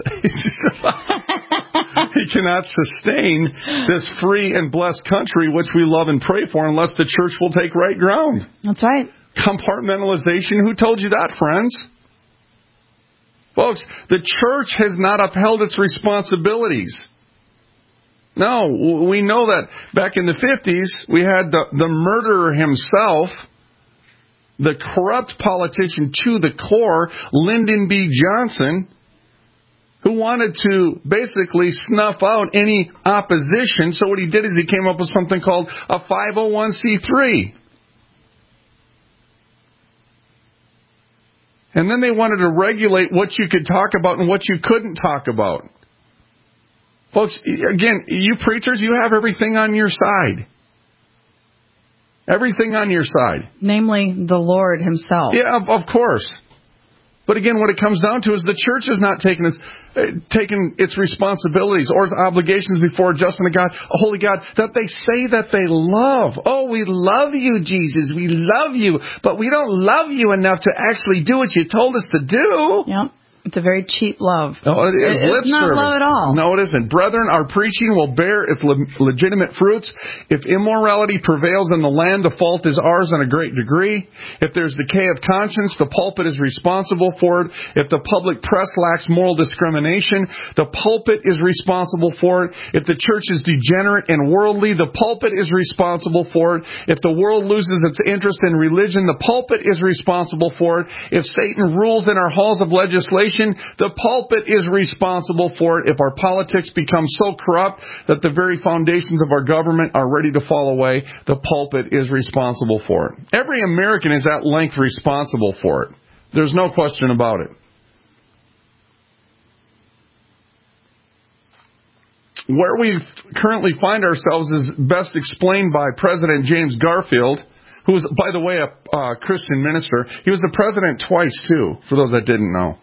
he cannot sustain this free and blessed country which we love and pray for unless the church will take right ground. That's right. Compartmentalization, who told you that, friends? Folks, the church has not upheld its responsibilities. No, we know that back in the fifties, we had the, the murderer himself, the corrupt politician to the core, Lyndon B. Johnson, who wanted to basically snuff out any opposition. So what he did is he came up with something called a five oh one c three. And then they wanted to regulate what you could talk about and what you couldn't talk about. Folks, again, you preachers, you have everything on your side. Everything on your side. Namely, the Lord himself. Yeah, of, of course. But again, what it comes down to is the church is not taking its, uh, taking its responsibilities or its obligations before a just and a God, a holy God, that they say that they love. Oh, we love you, Jesus. We love you. But we don't love you enough to actually do what you told us to do. Yep. It's a very cheap love. No, it is it's lip not service. love at all. No, it isn't. Brethren, our preaching will bear its le- legitimate fruits. If immorality prevails in the land, the fault is ours in a great degree. If there's decay of conscience, the pulpit is responsible for it. If the public press lacks moral discrimination, the pulpit is responsible for it. If the church is degenerate and worldly, the pulpit is responsible for it. If the world loses its interest in religion, the pulpit is responsible for it. If Satan rules in our halls of legislation, the pulpit is responsible for it. If our politics become so corrupt that the very foundations of our government are ready to fall away, the pulpit is responsible for it. Every American is at length responsible for it. There's no question about it. Where we currently find ourselves is best explained by President James Garfield, who was, by the way, a uh, Christian minister. He was the president twice, too, for those that didn't know.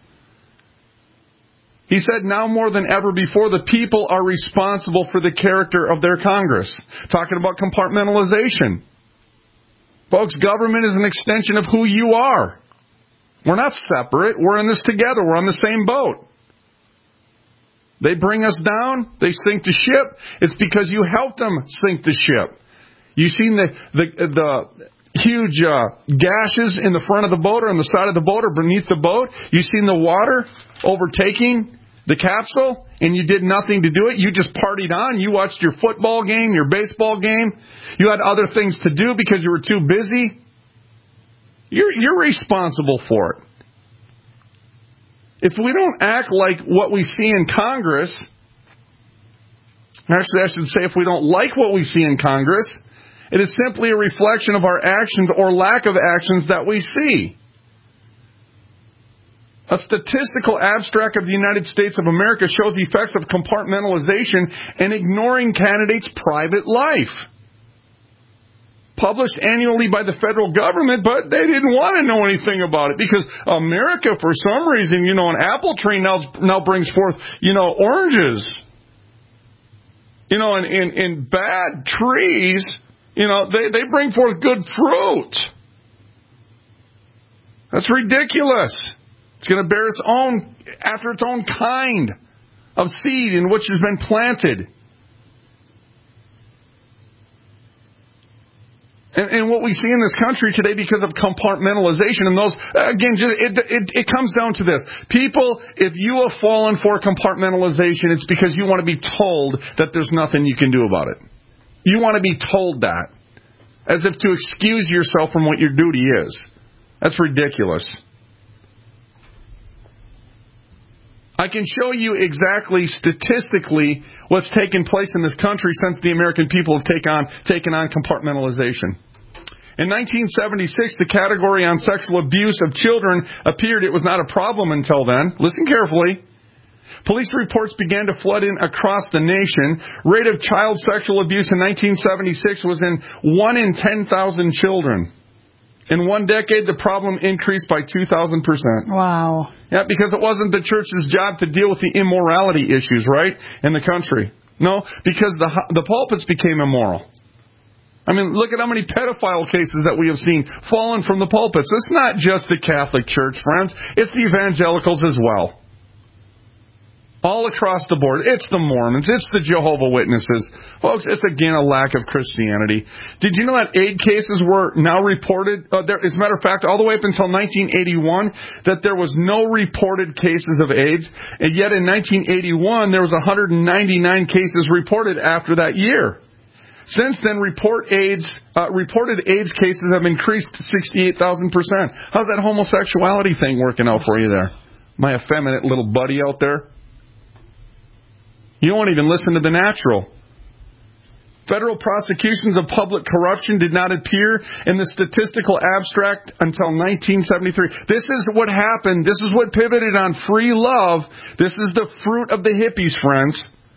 He said, now more than ever before, the people are responsible for the character of their Congress. Talking about compartmentalization. Folks, government is an extension of who you are. We're not separate. We're in this together. We're on the same boat. They bring us down. They sink the ship. It's because you helped them sink the ship. You've seen the the, the huge uh, gashes in the front of the boat or on the side of the boat or beneath the boat. You've seen the water overtaking the capsule, and you did nothing to do it. You just partied on. You watched your football game, your baseball game. You had other things to do because you were too busy. You're, you're responsible for it. If we don't act like what we see in Congress, actually I should say if we don't like what we see in Congress, it is simply a reflection of our actions or lack of actions that we see. A statistical abstract of the United States of America shows the effects of compartmentalization and ignoring candidates' private life. Published annually by the federal government, but they didn't want to know anything about it because America, for some reason, you know, an apple tree now, now brings forth, you know, oranges. You know, and in, in bad trees, you know, they, they bring forth good fruit. That's ridiculous. It's going to bear its own, after its own kind of seed in which has been planted. And, and what we see in this country today because of compartmentalization and those, again, just it, it, it comes down to this. People, if you have fallen for compartmentalization, it's because you want to be told that there's nothing you can do about it. You want to be told that. As if to excuse yourself from what your duty is. That's ridiculous. I can show you exactly statistically what's taken place in this country since the American people have take on, taken on compartmentalization. In nineteen seventy-six, the category on sexual abuse of children appeared. It was not a problem until then. Listen carefully. Police reports began to flood in across the nation. Rate of child sexual abuse in nineteen seventy-six was in one in ten thousand children. In one decade, the problem increased by two thousand percent. Wow. Yeah, because it wasn't the church's job to deal with the immorality issues, right, in the country. No, because the the pulpits became immoral. I mean, look at how many pedophile cases that we have seen fallen from the pulpits. It's not just the Catholic Church, friends. It's the evangelicals as well. All across the board. It's the Mormons. It's the Jehovah's Witnesses. Folks, it's again a lack of Christianity. Did you know that AIDS cases were now reported? Uh, there, as a matter of fact, all the way up until nineteen eighty-one, that there was no reported cases of AIDS. And yet in nineteen eighty-one, there was one hundred ninety-nine cases reported after that year. Since then, report AIDS, uh, reported AIDS cases have increased to sixty-eight thousand percent. How's that homosexuality thing working out for you there? My effeminate little buddy out there? You won't even listen to the natural. Federal prosecutions of public corruption did not appear in the statistical abstract until nineteen seventy-three. This is what happened. This is what pivoted on free love. This is the fruit of the hippies, friends.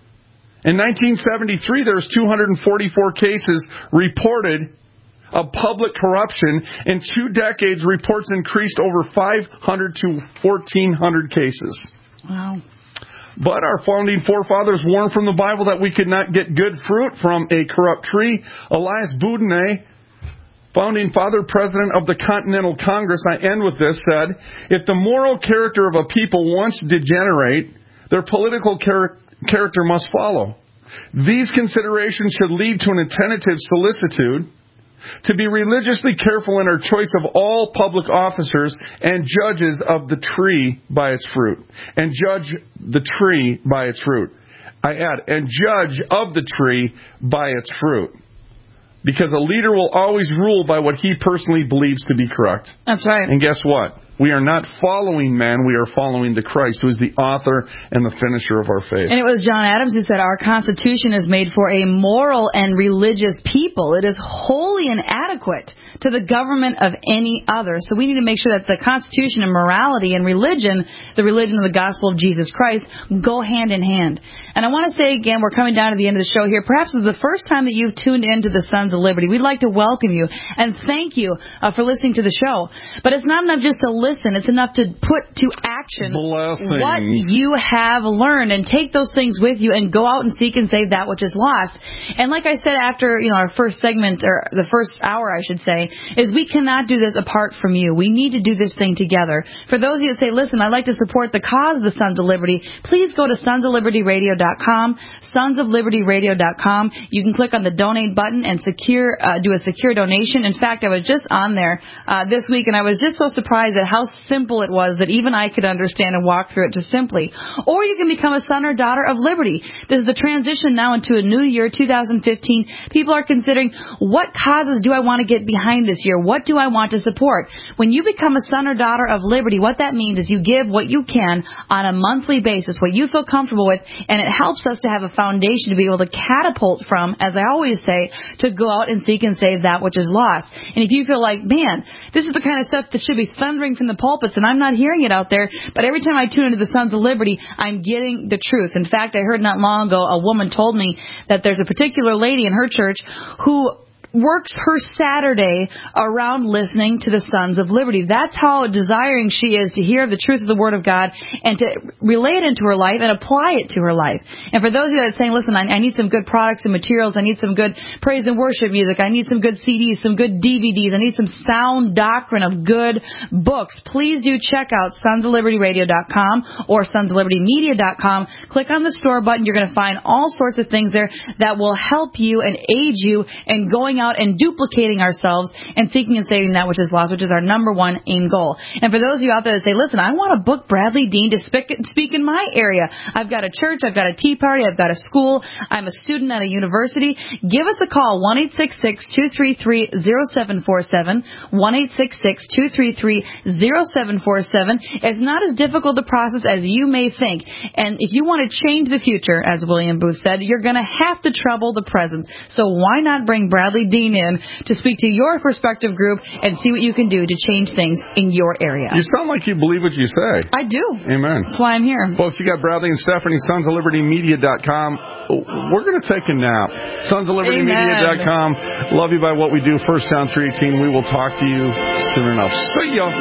In nineteen seventy-three, there was two hundred forty-four cases reported of public corruption. In two decades, reports increased over five hundred to fourteen hundred cases. Wow. But our founding forefathers warned from the Bible that we could not get good fruit from a corrupt tree. Elias Boudinot, founding father president of the Continental Congress, I end with this, said, if the moral character of a people wants to degenerate, their political character character must follow. These considerations should lead to an attentive solicitude to be religiously careful in our choice of all public officers and judges of the tree by its fruit. And judge the tree by its fruit. I add, and judge of the tree by its fruit. Because a leader will always rule by what he personally believes to be correct. That's right. And guess what? We are not following man, we are following the Christ, who is the author and the finisher of our faith. And it was John Adams who said, our Constitution is made for a moral and religious people. It is wholly inadequate to the government of any other. So we need to make sure that the Constitution and morality and religion, the religion of the gospel of Jesus Christ, go hand in hand. And I want to say again, we're coming down to the end of the show here. Perhaps it's the first time that you've tuned into the Sons of Liberty. We'd like to welcome you and thank you uh, for listening to the show. But it's not enough just to listen. It's enough to put to action Blessings. what you have learned and take those things with you and go out and seek and save that which is lost. And like I said after, you know, our first segment, or the first hour, I should say, is we cannot do this apart from you. We need to do this thing together. For those of you that say, listen, I'd like to support the cause of the Sons of Liberty, please go to sons of liberty radio dot com, sons of liberty radio dot com. You can click on the donate button and secure, uh, do a secure donation. In fact, I was just on there uh, this week, and I was just so surprised at how simple it was that even I could understand and walk through it just simply. Or you can become a son or daughter of liberty. This is the transition now into a new year, two thousand fifteen. People are considering, what causes do I want to get behind this year? What do I want to support? When you become a son or daughter of liberty, what that means is you give what you can on a monthly basis, what you feel comfortable with, and it helps us to have a foundation to be able to catapult from, as I always say, to go out and seek and save that which is lost. And if you feel like, man, this is the kind of stuff that should be thundering from the pulpits, and I'm not hearing it out there, but every time I tune into the Sons of Liberty, I'm getting the truth. In fact, I heard not long ago a woman told me that there's a particular lady in her church who works her Saturday around listening to the Sons of Liberty. That's how desiring she is to hear the truth of the Word of God and to relate it into her life and apply it to her life. And for those of you that are saying, listen, I, I need some good products and materials, I need some good praise and worship music, I need some good C Ds, some good D V Ds, I need some sound doctrine of good books, please do check out sons of liberty radio dot com or sons of liberty media dot com. Click on the store button. You're going to find all sorts of things there that will help you and aid you in going out and duplicating ourselves and seeking and saving that which is lost, which is our number one aim goal. And for those of you out there that say, listen, I want to book Bradley Dean to speak, speak in my area. I've got a church, I've got a tea party, I've got a school, I'm a student at a university. Give us a call, one eight six six, two three three, zero seven four seven, one eight six six, two three three, zero seven four seven. It's not as difficult to process as you may think. And if you want to change the future, as William Booth said, you're going to have to trouble the present. So why not bring Bradley Dean in to speak to your prospective group and see what you can do to change things in your area. You sound like you believe what you say. I do. Amen. That's why I'm here. Folks, you got Bradley and Stephanie, sons of liberty media dot com. We're going to take a nap. sons of liberty media dot com. Love you by what we do. First John three eighteen. We will talk to you soon enough. See ya.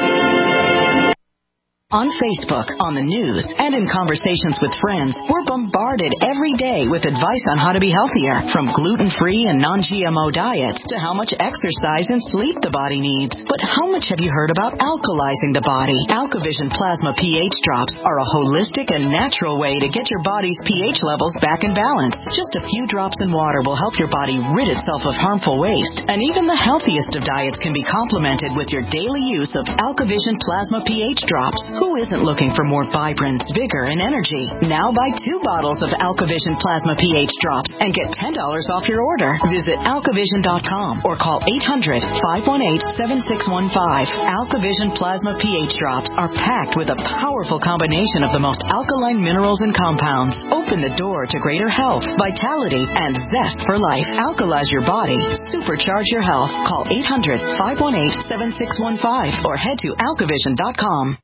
On Facebook, on the news, and in conversations with friends, we're bombarded every day with advice on how to be healthier, from gluten-free and non G M O diets to how much exercise and sleep the body needs. But how much have you heard about alkalizing the body? AlkaVision Plasma pH drops are a holistic and natural way to get your body's pH levels back in balance. Just a few drops in water will help your body rid itself of harmful waste, and even the healthiest of diets can be complemented with your daily use of AlkaVision Plasma pH drops. Who isn't looking for more vibrance, vigor, and energy? Now buy two bottles of AlkaVision Plasma pH drops and get ten dollars off your order. Visit alkavision dot com or call eight hundred, five one eight, seven six one five. AlkaVision Plasma pH drops are packed with a powerful combination of the most alkaline minerals and compounds. Open the door to greater health, vitality, and zest for life. Alkalize your body. Supercharge your health. Call eight hundred, five one eight, seven six one five or head to alkavision dot com.